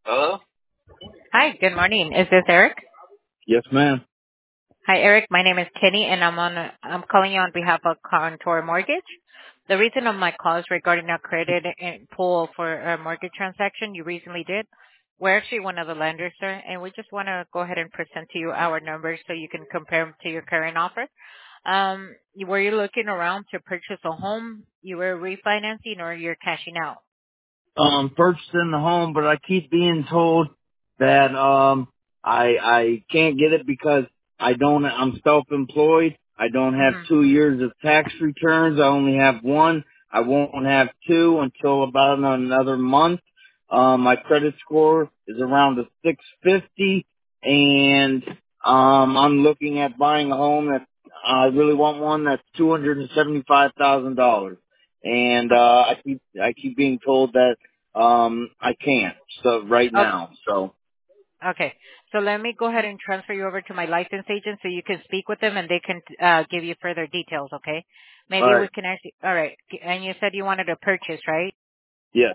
Hello? Hi, good morning. Is this Eric? Yes, ma'am. Hi, Eric. My name is Kenny, and I'm calling you on behalf of Contour Mortgage. The reason of my call is regarding a credit pull for a mortgage transaction you recently did. We're actually one of the lenders, sir, and we just want to go ahead and present to you our numbers so you can compare them to your current offer. Were you looking around to purchase a home? You were refinancing, or you're cashing out? Purchasing the home, but I keep being told that I can't get it because I'm self-employed. I don't have Mm-hmm. 2 years of tax returns. I only have one. I won't have two until about another month. My credit score is around a 650, and I'm looking at buying a home that I really want one that's $275,000. And I keep being told that I can't. So right Okay. now. So Okay. So let me go ahead and transfer you over to my licensed agent so you can speak with them and they can give you further details, okay? all Maybe we right. can actually, all right. And you said you wanted to purchase, right? Yes.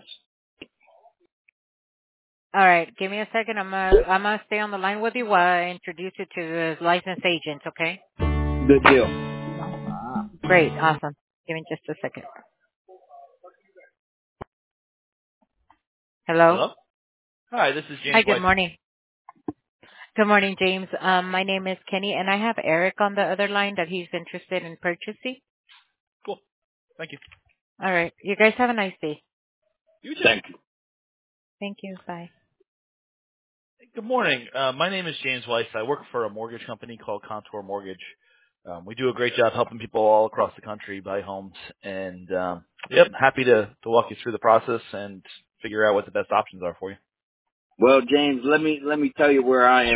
All right. Give me a second. I'm gonna stay on the line with you while I introduce you to the licensed agent, okay? Good deal. Great. Awesome. Give me just a second. Hello? Hello? Hi, this is Hi, James good White. morning. Good morning, James. My name is Kenny and I have Eric on the other line that he's interested in purchasing. Cool. Thank you. All right. You guys have a nice day. You too. Thank you. Thank you. Bye. Good morning. My name is James Weiss. I work for a mortgage company called Contour Mortgage. We do a great job helping people all across the country buy homes. And, yep, happy to walk you through the process and figure out what the best options are for you. Well, James, let me tell you where I am.